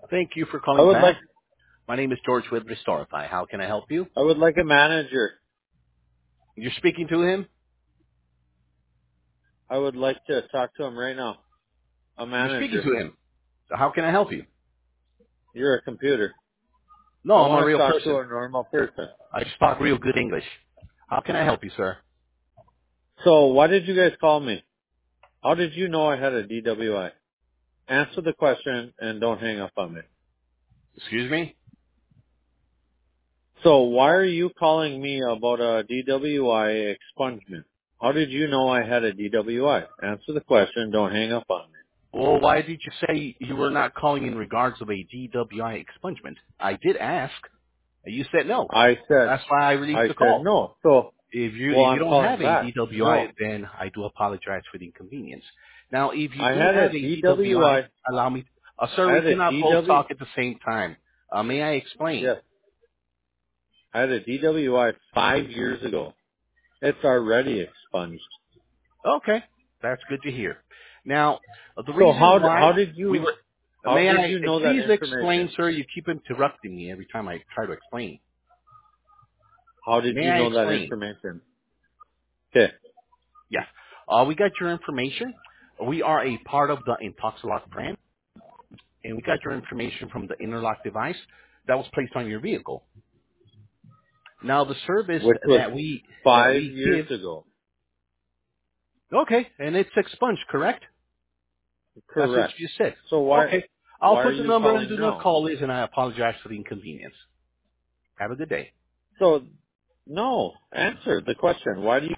Thank you for I calling would like back. My name is George with Restorify. How can I help you? I would like a manager. You're speaking to him? I would like to talk to him right now. A You're speaking manager. to him. So how can I help you? You're a computer. No, I I'm a want to real talk to person. a normal person. I talk real good English. How can I help you, sir? So why did you guys call me? How did you know I had a DWI? Answer the question and don't hang up on me. Excuse me? So why are you calling me about a DWI expungement? How did you know I had a DWI? Answer the question, don't hang up on me. Well, why did you say you were not calling in regards of a DWI expungement? I did ask, and you said no. That's why I released I the said call. no. So, If you well, if you I'm don't calling have a back. DWI, No. then I do apologize for the inconvenience. Now, if you I do had have a a DWI, DWI. allow me. I Sir, we had a cannot both DW. talk at the same time. May I explain? Yes. I had a DWI 5 years ago. It's already expunged. Okay, that's good to hear. Now, the So reason why we were. how May did I you know that please explain, information? sir? You keep interrupting me every time I try to explain. How did May you I know that explain? information? Okay. Yeah. We got your information. We are a part of the Intoxilock brand, and we got your information from the interlock device that was placed on your vehicle. Now, the service Which was that we that five we years give, ago. okay, and it's expunged, correct? That's what Correct. you said. So Okay, I'll why are put the you number on calling do not now? call is, and I apologize for the inconvenience. Have a good day. So no, answer the question. Why do you